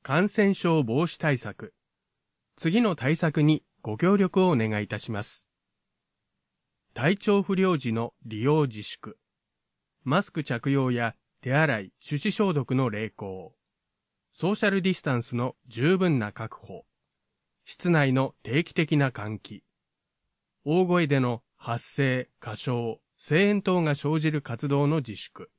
感染症防止対策。次の対策にご協力をお願いいたします。体調不良時の利用自粛。マスク着用や手洗い、手指消毒の励行。ソーシャルディスタンスの十分な確保。室内の定期的な換気。大声での発声、歌唱、声援等が生じる活動の自粛。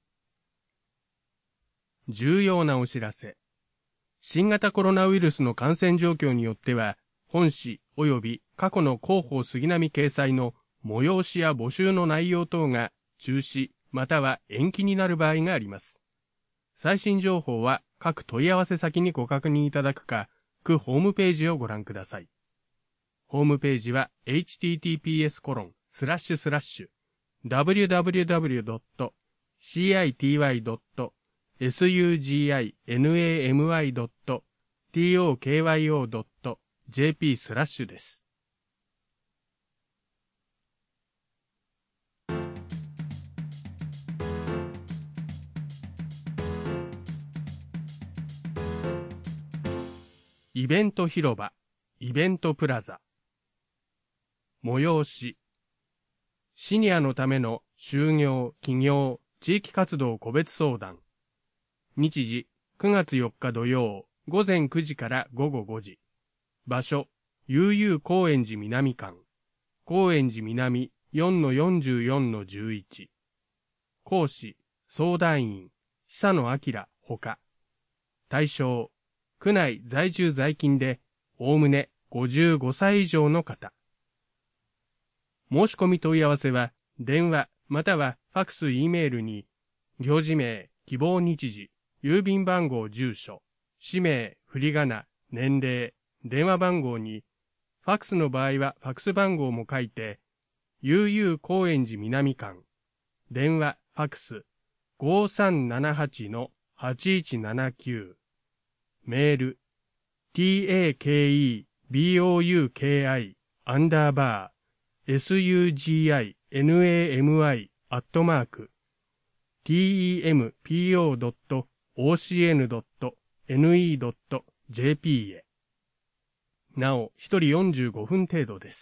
重要なお知らせ。新型コロナウイルスの感染状況によっては、本誌及び過去の広報杉並掲載の催しや募集の内容等が中止または延期になる場合があります。最新情報は各問い合わせ先にご確認いただくか、区ホームページをご覧ください。ホームページは https://www.city.suginami.tokyo.jp/ です。イベント広場、イベントプラザ。催し。シニアのための就業、起業、地域活動個別相談。日時、9月4日土曜、午前9時から午後5時。場所、悠々高円寺南館。高円寺南 4-44-11。講師、相談員、久野明ほか。対象、区内在住在勤で、おおむね55歳以上の方。申し込み問い合わせは、電話またはファクス E メールに、行事名、希望日時、郵便番号住所、氏名、振り仮名、年齢、電話番号に、ファクスの場合はファクス番号も書いて、悠々高円寺南館、電話、ファクス、5378-8179、メール、takebouquet_sugimi@tempo.ocn.ne.jp へ。なお、1人45分程度です。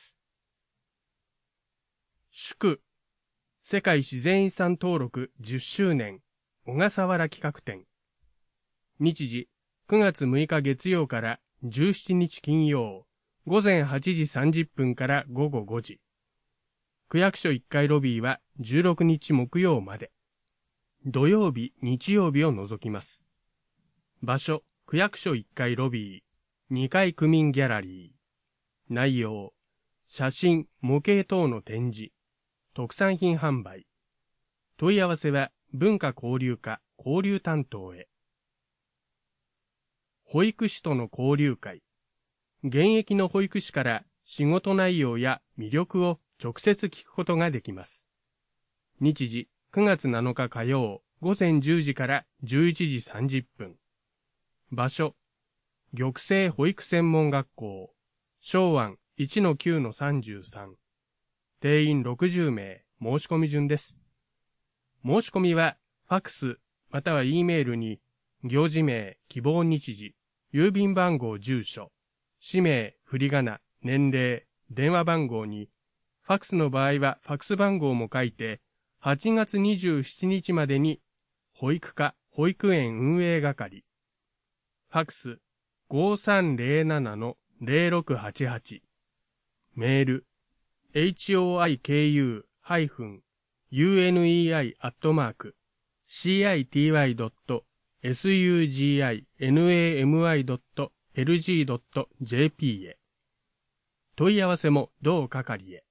祝、世界自然遺産登録10周年、小笠原企画展。日時、9月6日月曜から17日金曜、午前8時30分から午後5時。区役所1階ロビーは16日木曜まで。土曜日、日曜日を除きます。場所、区役所1階ロビー、2階区民ギャラリー。内容、写真、模型等の展示、特産品販売。問い合わせは文化交流課交流担当へ。保育士との交流会。現役の保育士から仕事内容や魅力を直接聞くことができます。日時、9月7日火曜、午前10時から11時30分。場所、玉成保育専門学校、昭湾 1-9-33。定員60名、申し込み順です。申し込みは、ファクス、または E メールに、行事名、希望日時、郵便番号住所、氏名、振り仮名、年齢、電話番号に、ファクスの場合はファクス番号も書いて、8月27日までに、保育課、保育園運営係。ファクス、5307-0688。メール、hoiku-unei@citi.suginami.lg.jp へ。問い合わせも同係へ。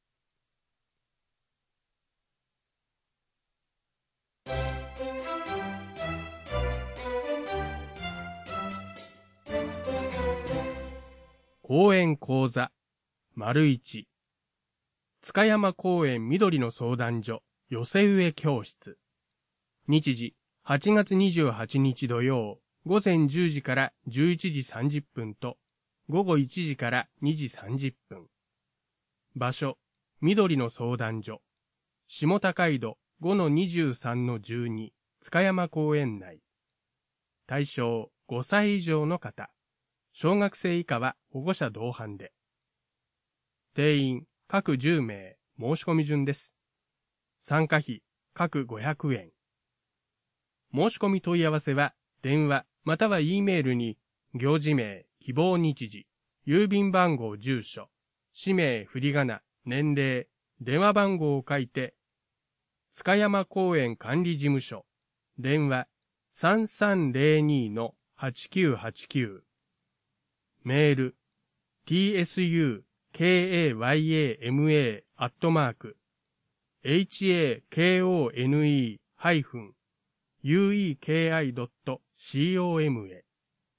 公園講座、1。塚山公園緑の相談所、寄せ植え教室。日時、8月28日土曜、午前10時から11時30分と、午後1時から2時30分。場所、緑の相談所。下高井戸 5-23-12、塚山公園内。対象、5歳以上の方。 小学生以下は保護者同伴で。定員各10名、申し込み順です。参加費各500円。申し込み問い合わせは、電話または E メールに、行事名、希望日時、郵便番号住所、氏名振り仮名、年齢、電話番号を書いて、塚山公園管理事務所、電話 3302-8989 メール tsukayama@hakone-ueki.com へ。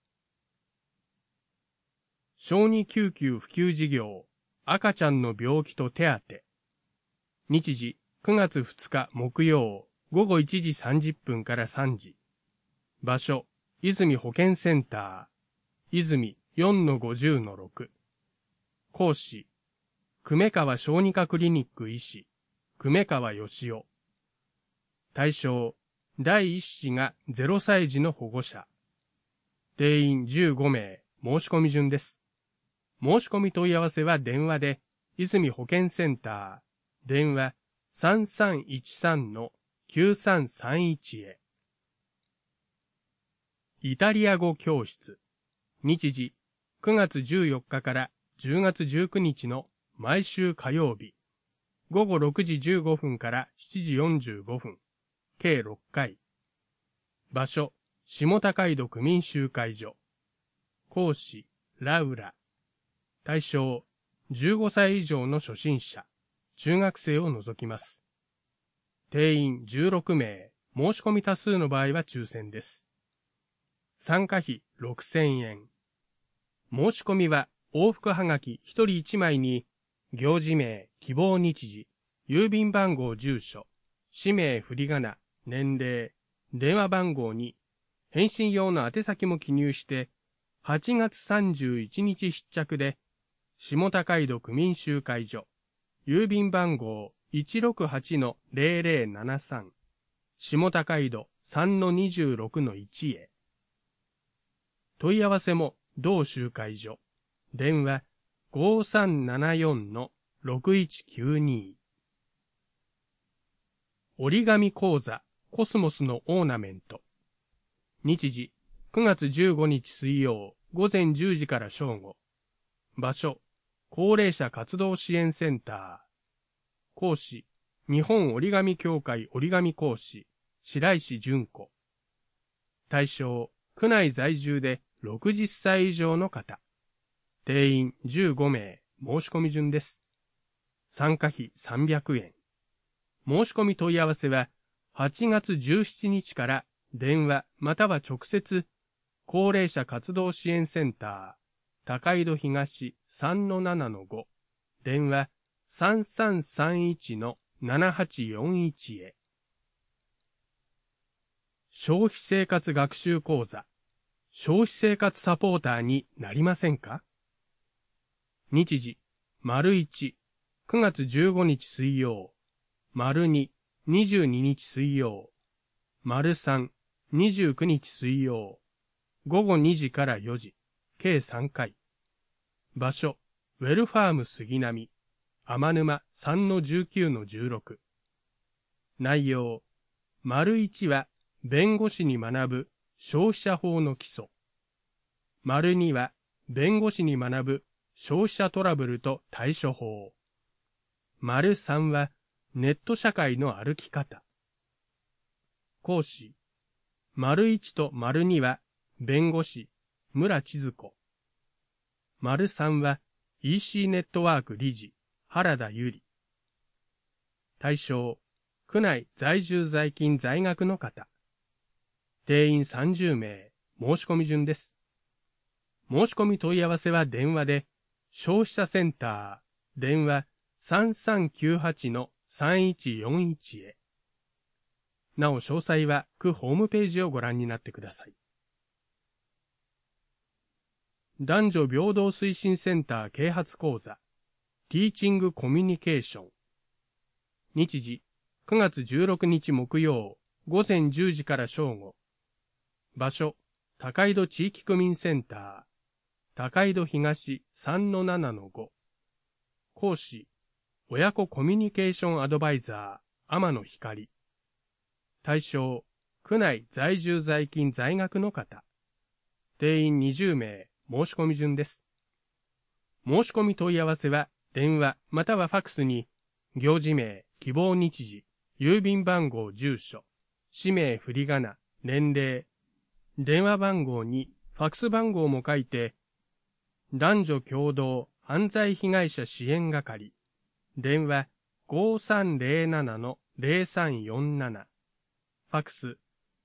小児救急普及事業、赤ちゃんの病気と手当。日時9月2日木曜午後1時30分から3時。場所、泉保健センター、泉 4-50-6。講師、久米川小児科クリニック医師、久米川義雄。対象、第1子が0歳児の保護者。定員15名、申し込み順です。申し込み問い合わせは電話で、泉保健センター、電話 3313-9331 へ。イタリア語教室。日時、9月14日から10月19日の毎週火曜日。午後6時15分から7時45分。計6回。場所、下高井戸区民集会所。講師、ラウラ。対象、15歳以上の初心者、中学生を除きます。定員16名、申し込み多数の場合は抽選です。参加費6000円。申し込みは往復はがき1人1枚に、行事名、希望日時、郵便番号住所、氏名振り仮名、年齢、電話番号に、返信用の宛先も記入して、8月31日必着で、下高井戸区民集会所、郵便番号 168-0073、下高井戸 3-26-1 へ。問い合わせも同集会所、電話 5374-6192。折り紙講座、コスモスのオーナメント。日時、9月15日水曜、午前10時から正午。場所、高齢者活動支援センター。講師、日本折り紙協会折り紙講師、白石純子。対象、区内在住で60歳以上の方。定員15名、申し込み順です。参加費300円。申し込み問い合わせは、8月17日から電話または直接、高齢者活動支援センター、高井戸東 3-7-5、電話 3331-7841 へ。消費生活学習講座、消費生活サポーターになりませんか？日時、1、9月15日水曜、2、22日水曜、3、29日水曜、午後2時から4時、計3回。場所、ウェルファーム杉並、天沼 3-19-16。内容、1は、弁護士に学ぶ消費者法の基礎。2は、弁護士に学ぶ消費者トラブルと対処法。3は、ネット社会の歩き方。講師。1と2は、弁護士、村千鶴子。3は、EC ネットワーク理事、原田由里。対象、区内在住在勤在学の方。定員30名、申し込み順です。申し込み問い合わせは電話で、消費者センター、電話 3398-3141 へ。なお詳細は区ホームページをご覧になってください。男女平等推進センター啓発講座、ティーチングコミュニケーション。日時、9月16日木曜、午前10時から正午。場所、高井戸地域区民センター。 高井戸東 3-7-5。講師、親子コミュニケーションアドバイザー、天野光。対象、区内在住在勤在学の方。定員20名、申し込み順です。申し込み問い合わせは、電話またはファクスに、行事名、希望日時、郵便番号住所、氏名振り仮名、年齢、電話番号にファクス番号も書いて、男女共同犯罪被害者支援係、電話 5307-0347、ファクス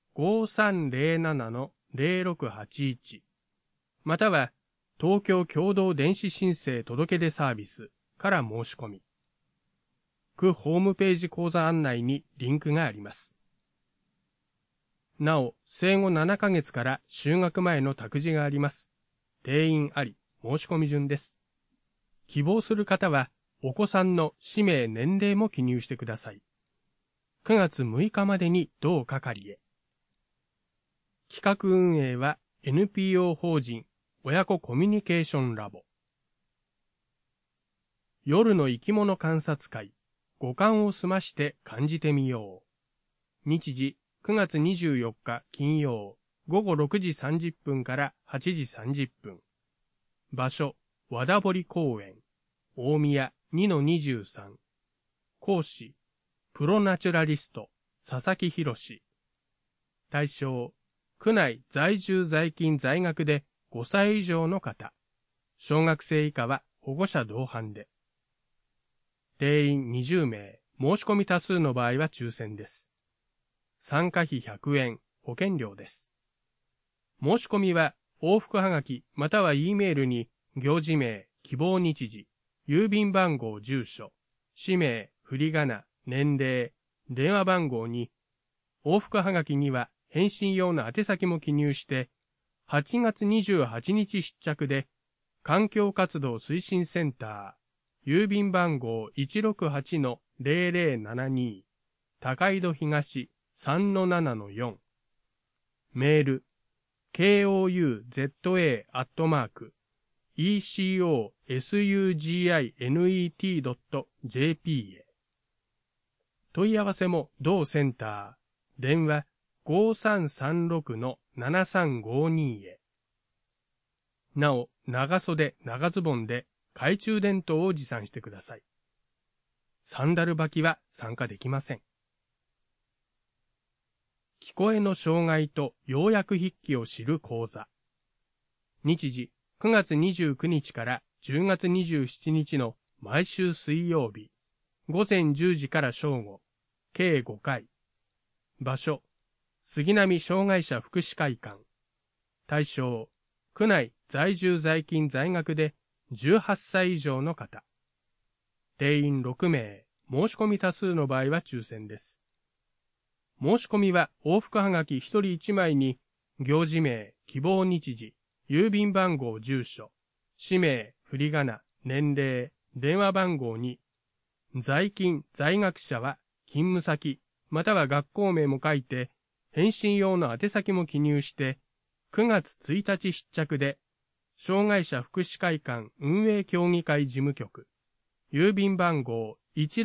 5307-0681、または東京共同電子申請届出サービスから申し込み、区ホームページ講座案内にリンクがあります。なお、生後7ヶ月から就学前の託児があります。定員あり、申し込み順です。希望する方は、お子さんの氏名年齢も記入してください。9月6日までに同係へ。企画運営は NPO 法人親子コミュニケーションラボ。夜の生き物観察会、五感を澄まして感じてみよう。日時9月24日金曜、午後6時30分から8時30分。場所、和田堀公園、大宮 2-23。講師、プロナチュラリスト、佐々木博。対象、区内在住在勤在学で5歳以上の方。小学生以下は保護者同伴で。定員20名、申し込み多数の場合は抽選です。参加費100円、保険料です。申し込みは、往復はがきまたは E メールに、行事名、希望日時、郵便番号住所、氏名、振り仮名、年齢、電話番号に、往復はがきには返信用の宛先も記入して、8月28日出着で、環境活動推進センター、郵便番号 168-0072、高井戸東 3-7-4。メール、kouza@ecosuginet.jp へ。問い合わせも同センター、電話 5336-7352 へ。なお、長袖、長ズボンで懐中電灯を持参してください。サンダル履きは参加できません。聞こえの障害と要約筆記を知る講座。日時、9月29日から10月27日の毎週水曜日、午前10時から正午、計5回。場所、杉並障害者福祉会館。対象、区内在住在勤在学で18歳以上の方。定員6名、申し込み多数の場合は抽選です。申し込みは往復はがき1人1枚に、行事名、希望日時、郵便番号住所、氏名、振り仮名、年齢、電話番号に、在勤、在学者は勤務先、または学校名も書いて、返信用の宛先も記入して、9月1日出着で、障害者福祉会館運営協議会事務局、郵便番号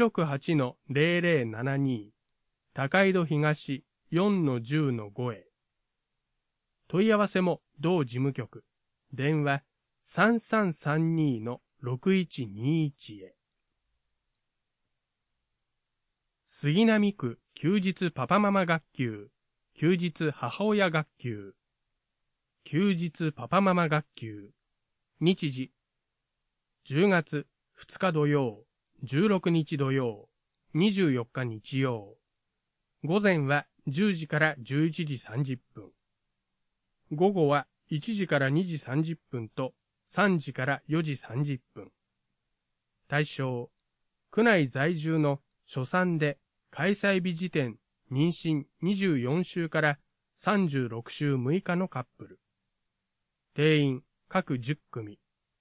168-0072、高井戸東 4-10-5 へ。問い合わせも同事務局、電話 3332-6121 へ。杉並区休日パパママ学級、休日母親学級、休日パパママ学級、日時、10月2日土曜、16日土曜、24日日曜。午前は10時から11時30分。午後は1時から2時30分と3時から4時30分。対象、区内在住の初産で開催日時点妊娠24週から36週6日のカップル。定員各10組。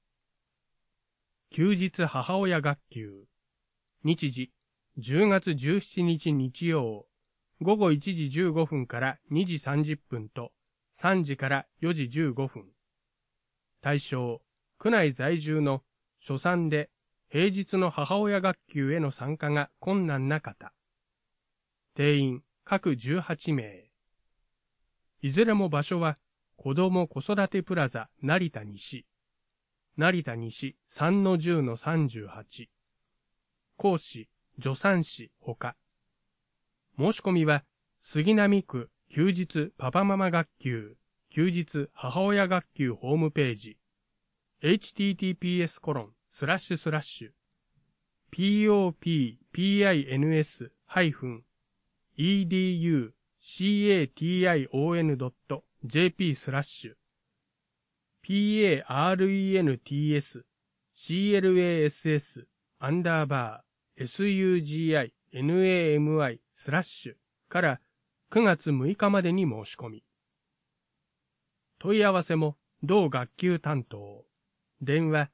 休日母親学級。日時、10月17日日曜、午後1時15分から2時30分と3時から4時15分。 対象、区内在住の初産で平日の母親学級への参加が困難な方。定員、各18名。いずれも場所は、子ども子育てプラザ成田西。成田西 3-10-38。講師、助産師ほか。申し込みは、杉並区休日パパママ学級、休日母親学級ホームページ。https://popins-education.jp/ parentslass-suginami/ から9月6日までに申し込み。問い合わせも同学級担当。電話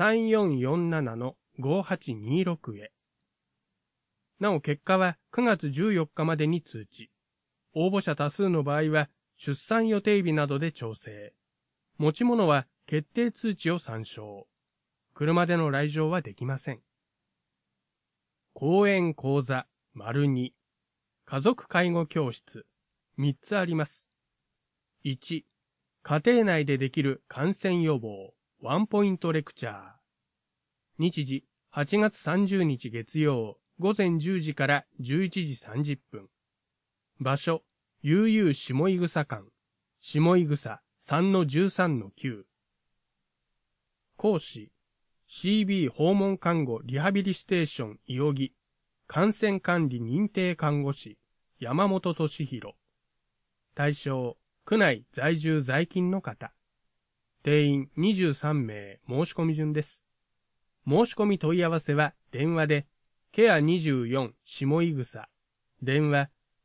3447-5826 へ。なお結果は9月14日までに通知。応募者多数の場合は出産予定日などで調整。持ち物は決定通知を参照。車での来場はできません。講演講座 ② 家族介護教室3つあります。1、家庭内でできる感染予防ワンポイントレクチャー。日時8月30日月曜午前10時から11時30分。場所、悠々下井草館、下井草 3-13-9。講師、CB 訪問看護リハビリステーションいおぎ、感染管理認定看護師、山本俊弘。対象、区内在住在勤の方。定員23名申し込み順です。申し込み問い合わせは電話で、ケア24下井草、電話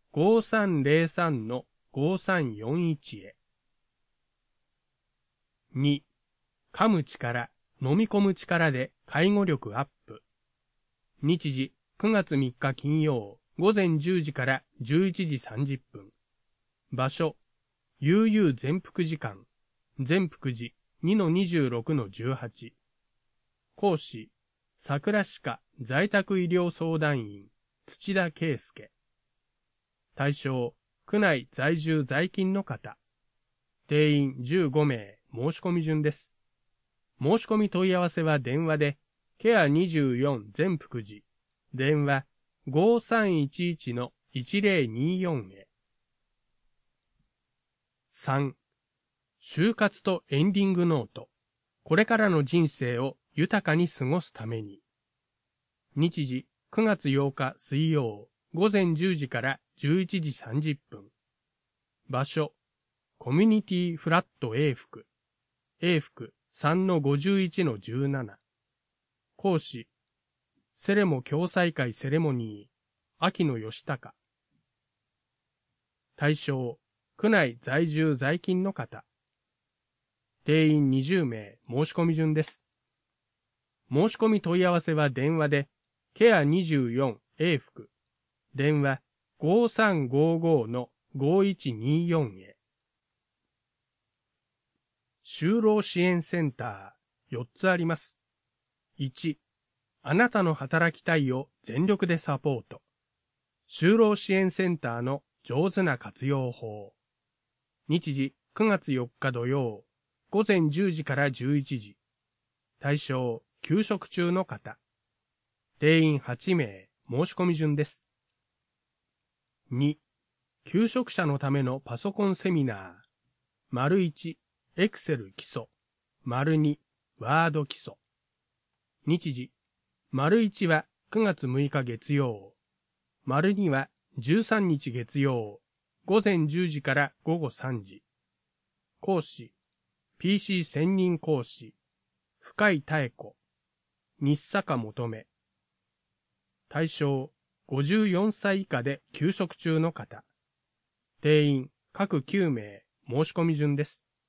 5303-5341 へ。2、噛む力、飲み込む力で介護力アップ。日時9月3日金曜午前10時から11時30分。場所、悠々全福寺館、全福寺 2-26-18。講師、桜歯科在宅医療相談員、土田圭介。対象、区内在住在勤の方。定員15名申し込み順です。申し込み問い合わせは電話で、ケア24全福寺、電話 5311-1024 へ。3、就活とエンディングノート。これからの人生を豊かに過ごすために。日時9月8日水曜午前10時から11時30分。場所、コミュニティフラット A 福。A 福 3-51-17。講師、セレモ共済会セレモニー、秋野義孝。対象、区内在住在勤の方。定員20名申し込み順です。申し込み問い合わせは電話で、ケア24 A 福、電話 5355-5124 へ。就労支援センター4つあります。1、あなたの働きたいを全力でサポート。就労支援センターの上手な活用法。日時9月4日土曜午前10時から11時。対象、休職中の方。定員8名申し込み順です。2、休職者のためのパソコンセミナー。丸1、エクセル基礎。丸2、ワード基礎。日時、丸1は9月6日月曜。丸2は13日月曜。午前10時から午後3時。講師、PC 専任講師、深井妙子、日坂求め。対象、54歳以下で休職中の方。定員、各9名、申し込み順です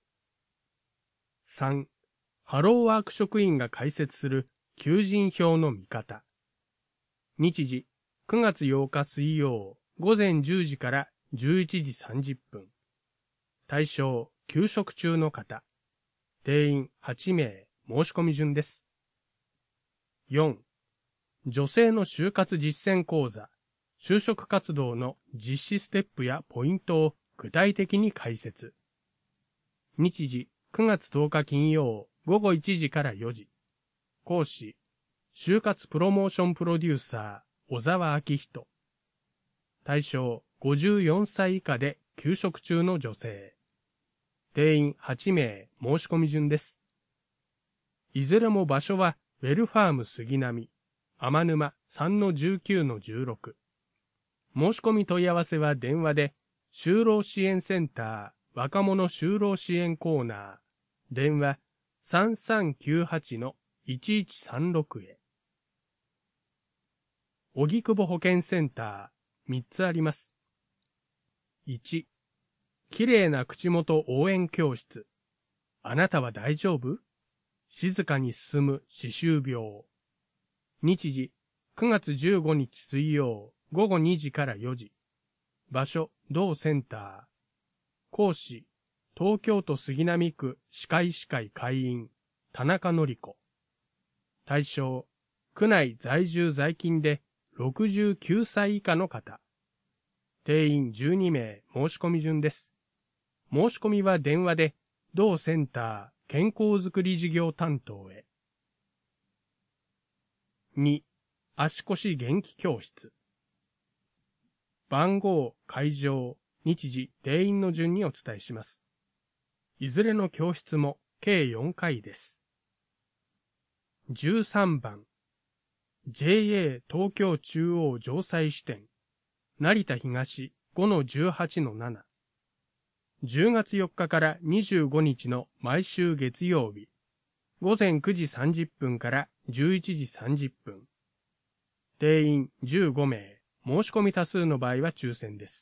。3、ハローワーク職員が開設する求人票の見方。日時、9月8日水曜、午前10時から11時30分。対象、休職中の方。 定員8名、申し込み順です。4、女性の就活実践講座、就職活動の実施ステップやポイントを具体的に解説。日時、9月10日金曜、午後1時から4時。講師、就活プロモーションプロデューサー、小沢明人。対象、54歳以下で休職中の女性。定員8名、申し込み順です。いずれも場所は、ウェルファーム杉並、天沼 3-19-16。申し込み問い合わせは電話で、就労支援センター、若者就労支援コーナー、電話 3398-1136 へ。荻窪保健センター、3つあります。1、きれいな口元応援教室。あなたは大丈夫？静かに進む歯周病。日時、9月15日水曜、午後2時から4時。場所、同センター。講師、東京都杉並区歯科医師会会員、田中典子。対象、区内在住在勤で69歳以下の方。定員12名、申し込み順です。申し込みは電話で、同センター健康づくり事業担当へ。2、足腰元気教室。番号、会場、日時、定員の順にお伝えします。いずれの教室も計4回です。13番、JA 東京中央城西支店、成田東 5-18-7。10月4日から25日の毎週月曜日、午前9時30分から11時30分。定員15名、申し込み多数の場合は抽選です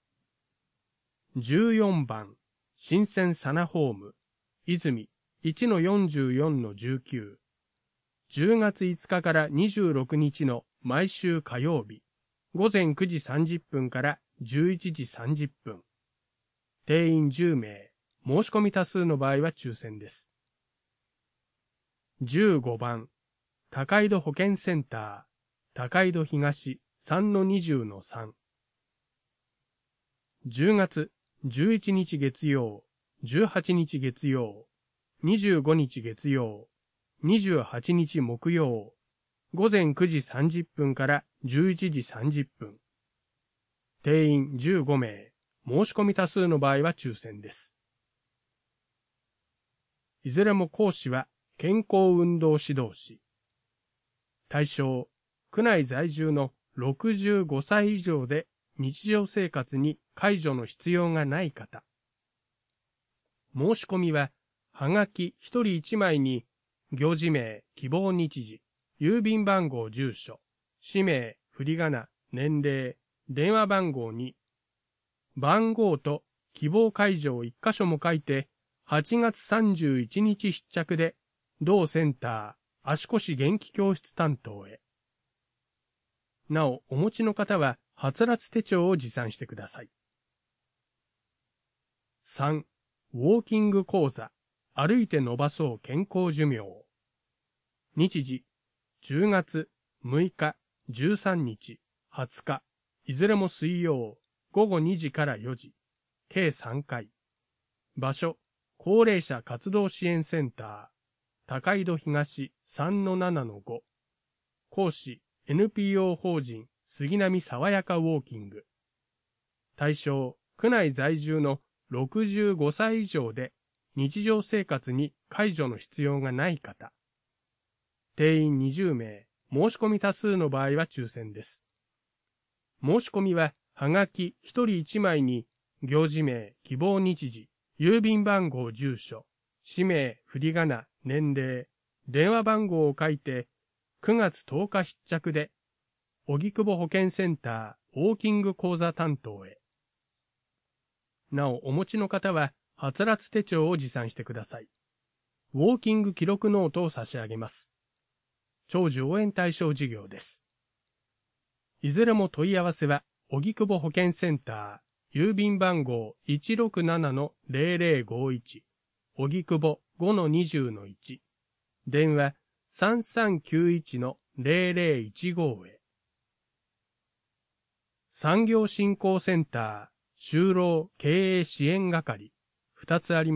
。14番、新鮮サナホーム、泉 1-44-19。10月5日から26日の毎週火曜日、午前9時30分から11時30分。定員10名、申し込み多数の場合は抽選です。15番、高井戸保健センター、高井戸東 3-20-3。10月11日月曜、18日月曜、25日月曜、28日木曜、午前9時30分から11時30分。定員15名、申し込み多数の場合は抽選です。いずれも講師は健康運動指導士。対象、区内在住の65歳以上で日常生活に介助の必要がない方。申し込みは、はがき1人1枚に、行事名、希望日時、郵便番号住所、氏名、振り仮名、年齢、電話番号に、番号と希望会場を1箇所も書いて、8月31日出着で、同センター、足腰元気教室担当へ。なお、お持ちの方は、はつらつ手帳を持参してください。3、ウォーキング講座、歩いて伸ばそう健康寿命。日時、10月6日、13日、20日、いずれも水曜、午後2時から4時、計3回。場所、高齢者活動支援センター、高井戸東 3-7-5。講師、NPO 法人杉並さわやかウォーキング。対象、区内在住の65歳以上で日常生活に介助の必要がない方。定員20名、申し込み多数の場合は抽選です。申し込みは、はがき1人1枚に、行事名、希望日時、郵便番号住所、氏名、振り仮名、年齢、電話番号を書いて、9月10日出着で、荻窪保健センターウォーキング講座担当へ。なお、お持ちの方は、はつらつ手帳を持参してください。ウォーキング記録ノートを差し上げます。長寿応援対象事業です。いずれも問い合わせは、荻窪保健センター、郵便番号 167-0051、 荻窪 5-20-1、電話 3391-0015 へ。産業振興センター、就労経営支援係、2つあります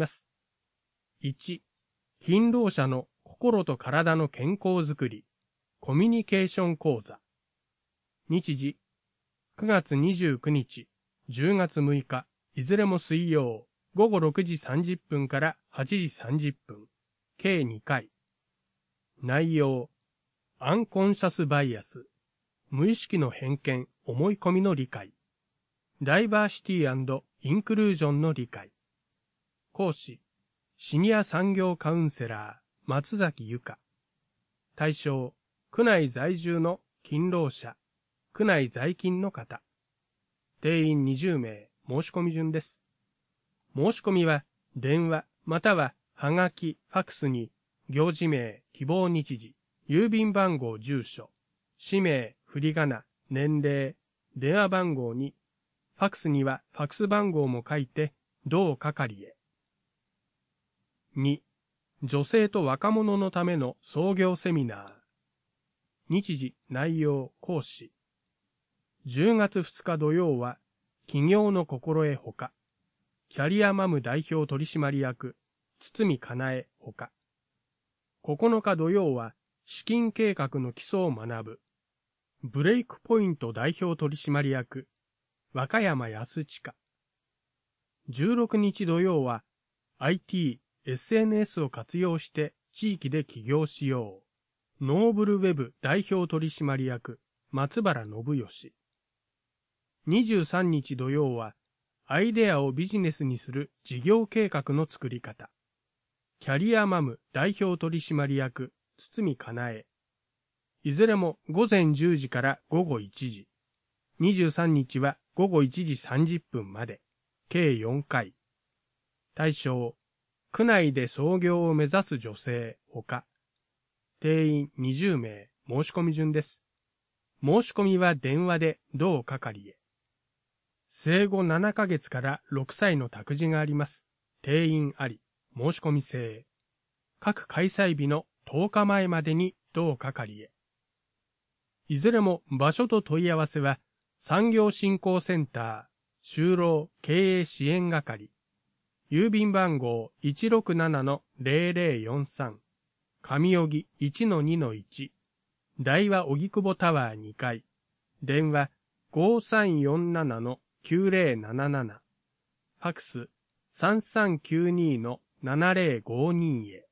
。1、勤労者の心と体の健康づくり、コミュニケーション講座。日時、9月29日、10月6日、いずれも水曜、午後6時30分から8時30分、計2回。内容、アンコンシャスバイアス、無意識の偏見、思い込みの理解。ダイバーシティ&インクルージョンの理解。講師、シニア産業カウンセラー、松崎由香。対象、区内在住の勤労者、区内在勤の方。定員20名、申し込み順です。申し込みは、電話、または、はがき、ファクスに、行事名、希望日時、郵便番号、住所、氏名、振り仮名、年齢、電話番号に、ファクスにはファクス番号も書いて、同係へ。2、女性と若者のための創業セミナー。日時、内容、講師。10月2日土曜は、起業の心得ほか、キャリアマム代表取締役、堤かなえほか。9日土曜は、資金計画の基礎を学ぶ、ブレイクポイント代表取締役、若山康親。16日土曜は、IT、SNS を活用して地域で起業しよう。ノーブルウェブ代表取締役、松原信義。23日土曜は、アイデアをビジネスにする事業計画の作り方。キャリアマム代表取締役、堤かなえ。いずれも午前10時から午後1時。23日は午後1時30分まで。計4回。対象、区内で創業を目指す女性ほか。定員20名、申し込み順です。申し込みは電話で同係へ。生後7ヶ月から6歳の託児があります。定員あり、申し込み制。各開催日の10日前までに同係へ。いずれも場所と問い合わせは、産業振興センター、就労経営支援係。郵便番号 167-0043。上荻 1-2-1。大和荻窪タワー2階。電話 5347-9077。ファクス 3392-7052 へ。